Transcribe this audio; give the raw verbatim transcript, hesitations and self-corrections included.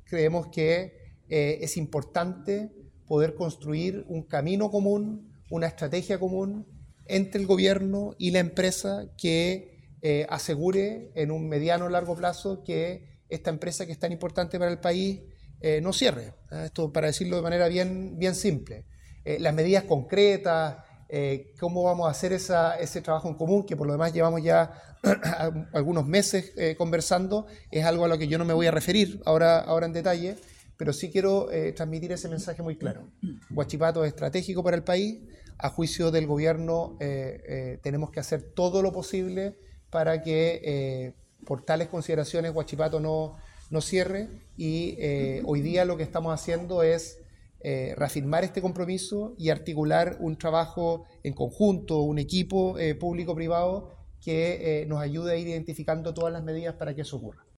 creemos que eh, es importante poder construir un camino común, una estrategia común entre el gobierno y la empresa que eh, asegure en un mediano o largo plazo que esta empresa que es tan importante para el país eh, no cierre. Esto para decirlo de manera bien, bien simple. Eh, las medidas concretas, eh, cómo vamos a hacer esa, ese trabajo en común, que por lo demás llevamos ya algunos meses eh, conversando, es algo a lo que yo no me voy a referir ahora, ahora en detalle, pero sí quiero eh, transmitir ese mensaje muy claro. Huachipato es estratégico para el país. A juicio del gobierno eh, eh, tenemos que hacer todo lo posible para que eh, por tales consideraciones Huachipato no, no cierre y eh, hoy día lo que estamos haciendo es eh, reafirmar este compromiso y articular un trabajo en conjunto, un equipo eh, público-privado que eh, nos ayude a ir identificando todas las medidas para que eso ocurra.